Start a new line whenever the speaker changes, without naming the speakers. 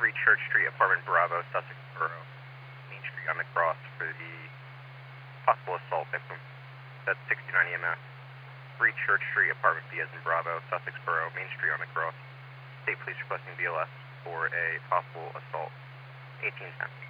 Church Street, apartment Bravo, Sussex Borough, Main Street on the cross for the possible assault victim. That's 69 EMS. 3 Church Street, apartment B as in Bravo, Sussex Borough, Main Street on the cross. State Police requesting BLS for a possible assault. 1810.